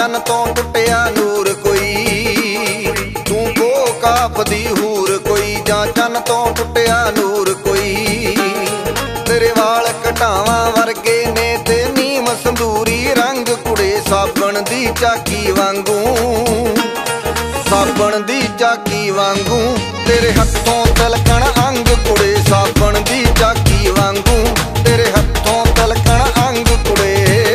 चन तो टुटिया नूर कोई, तू को काफ दी हूर कोई, जा चन तो टुटिया नूर कोई। तेरे वाल घटावां वर्गे ने ते नीम संदूरी रंग कुड़े, साबण दी झाकी वांगू, साबण दी झाकी वांगू। तेरे हथों तलकण अंग कुड़े, साबण दी झाकी वांगू, तेरे हथों तलकण अंग कुड़े।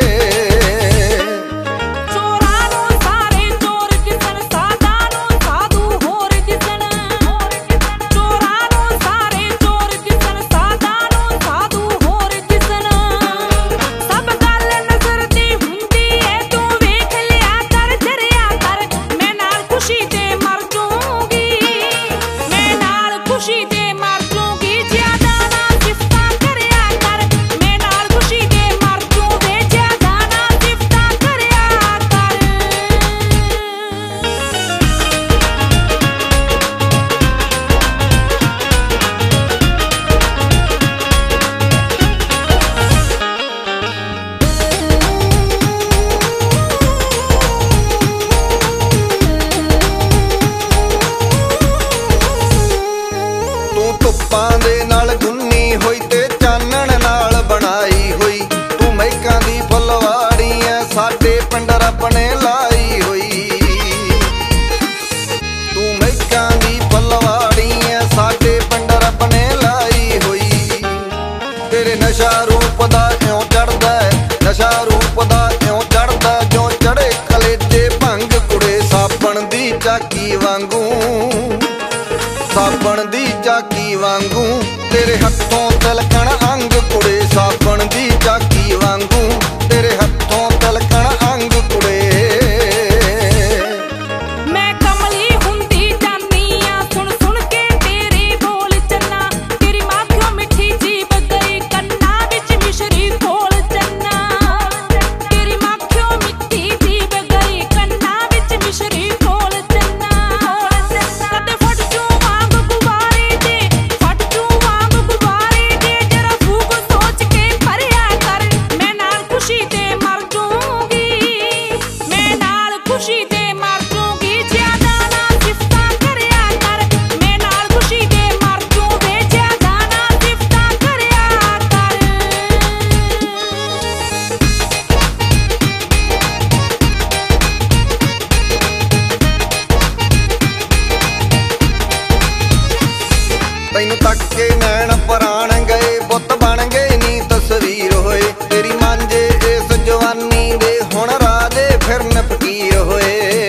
ਧੁੱਪਾਂ ਦੇ ਨਾਲ ਗੁੰਨੀ ਹੋਈ ਤੇ ਚਾਨਣ ਨਾਲ ਬਣਾਈ ਹੋਈ, ਤੂੰ ਮਹਿਕਾਂ ਦੀ ਫੁੱਲਵਾੜੀ ਐ ਸਾਡੇ ਪਿੰਡ ਰੱਬ ਨੇ ਲਾਈ ਹੋਈ। ਤੂੰ ਮਹਿਕਾਂ ਦੀ ਫੁੱਲਵਾੜੀ ਐ ਸਾਡੇ ਪਿੰਡ ਰੱਬ ਨੇ ਲਾਈ ਹੋਈ। ਤੇਰੇ ਨਸ਼ਾ ਰੂਪ ਦਾ ਇਉਂ ਚੜਦਾ, ਨਸ਼ਾ ਰੂਪ ਦਾ ਇਉਂ ਚੜਦਾ ਜੋ ਚੜੇ ਕਲੇਜੇ ਭੰਗ ਕੁੜੇ, ਸਾਬਣ ਦੀ ਝਾਕੀ ਵਾਂਗੂ, ਸਾਬਣ ਦੀ ਝਾਕੀ ਵਾਂਗੂ। ਤੇਰੇ ਹੱਥੋਂ ਤਲਕਣ ਅੰਗ ਕੁੜੇ, ਸਾਬਣ ਦੀ ਝਾਕੀ ਵਾਂਗੂ, ਤੇਰੇ ਹੱਥੋਂ ਤਲਕਣ ਅੰਗ ਕੁੜੇ। ਮੈਂ ਕਮਲੀ ਹੁੰਦੀ ਜਾਨੀ ਆ, ਸੁਣ ਸੁਣ ਕੇ ਤੇਰੇ ਬੋਲ ਚੰਨਾ, ਤੇਰੀ ਮਾਖਿਓ ਮਿੱਠੀ ਜੀਭ ਗਈ ਕੰਨਾਂ ਵਿੱਚ ਮਿਸ਼ਰੀ ਘੋਲ ਚੰਨਾ, ਤੇਰੀ ਮਾਖਿਓ ਮਿੱਠੀ ਜੀਭ ਗਈ ਕੰਨਾਂ ਵਿੱਚ ਮਿਸ਼ਰੀ ਘੋਲ ਚੰਨਾ। ਕਦੇ ਫਟ ਜੂ ਵਾਂਗ ਗੁਬਾਰੇ ਦੇ, ਫਟ ਜੂ ਵਾਂਗ ਗੁਬਾਰੇ ਦੇ, ਜਰਾ ਫੂਕ ਸੋਚ ਕੇ ਭਰਿਆ ਕਰ, ਮੈਂ ਨਾਲ ਖੁਸ਼ੀ ਤੇ ਮਰ ਜੂੰਗੀ, ਮੈਂ ਨਾਲ ਖੁਸ਼ੀ ਤੇ ਮਰ ਜੂੰਗੀ। ਜ਼ਿਆਦਾ ਨਾ ਸਿਫਤਾਂ ਕਰਿਆ ਕਰ, ਮੈਂ ਨਾਲ ਖੁਸ਼ੀ ਤੇ ਮਰ ਜੂ ਵੇ, ਜ਼ਿਆਦਾ ਨਾ ਸਿਫਤਾਂ ਕਰਿਆ ਕਰ। ਤੈਨੂੰ ਤੱਕ ਕੇ ਨੈਣ ਪਰਾਣ ਗਏ, ਬੁੱਤ ਬਣ ਗਏ ਨੀ ਤਸਵੀਰ ਹੋਏ, ਤੇਰੀ ਮਾਂਝੇ ਇਸ ਜਵਾਨੀ ਦੇ ਹੁਣ ਰਾਜੇ ਫਿਰਨ ਫਕੀਰ ਹੋਏ।